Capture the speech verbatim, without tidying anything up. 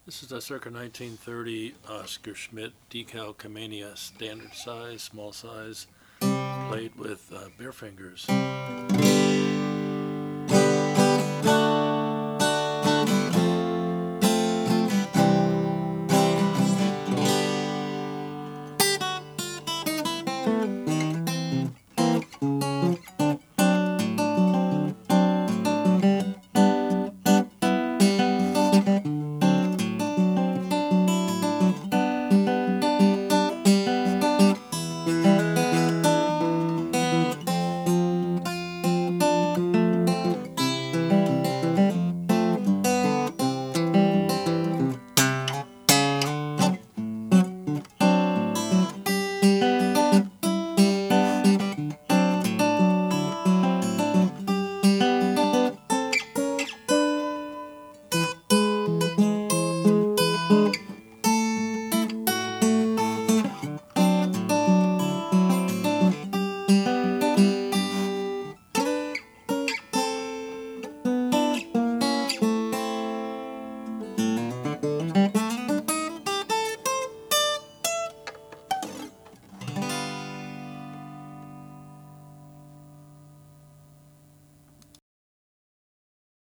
This is a circa nineteen thirty Oscar Schmidt decal Kamania, standard size, small size, played with uh, bare fingers.